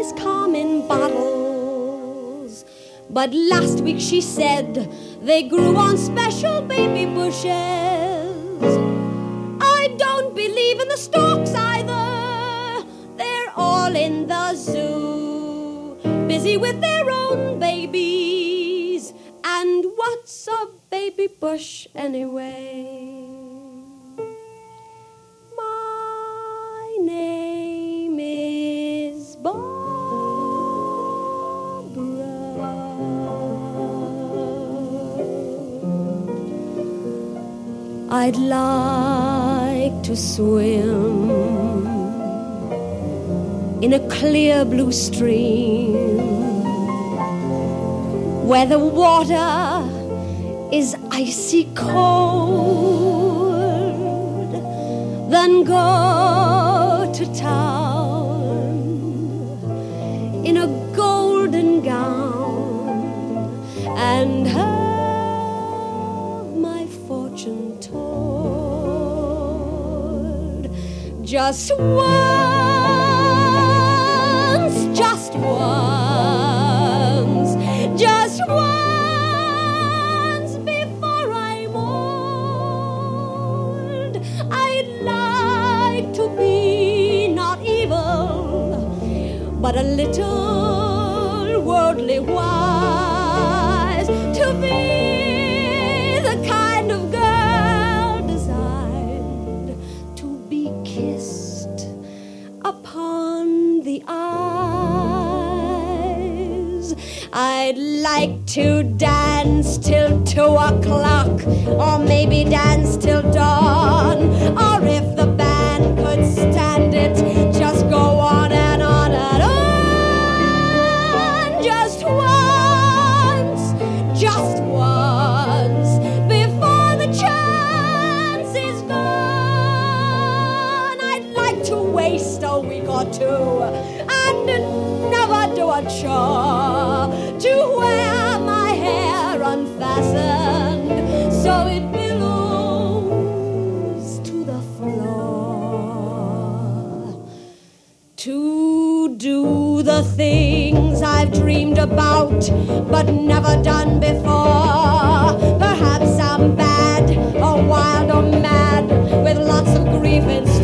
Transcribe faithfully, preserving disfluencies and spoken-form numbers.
flowers come in bottles, but last week she said they grew on special baby bushes. I don't believe in the stalks either. They're all in the zoo, busy with their own babies. And what's a baby bush anyway? My name is Barbara. I'd like to swim in a clear blue stream where the water is icy cold, then go to town in a golden gown and have my fortune told. Just once, just once, just once before I'm old, I'd like to be not evil, but a little worldly wise, to be the kind of girl designed to be kissed upon the eyes. I'd like to dance till two o'clock, or maybe dance till dawn, or if the band could stand it, just go on and on and on. Just once, just once, before the chance is gone. I'd like to waste a week or two and never do a chore, to wear my hair unfastened so it billows to the floor, to do the things I've dreamed about but never done before. Perhaps I'm bad or wild or mad with lots of grief in store.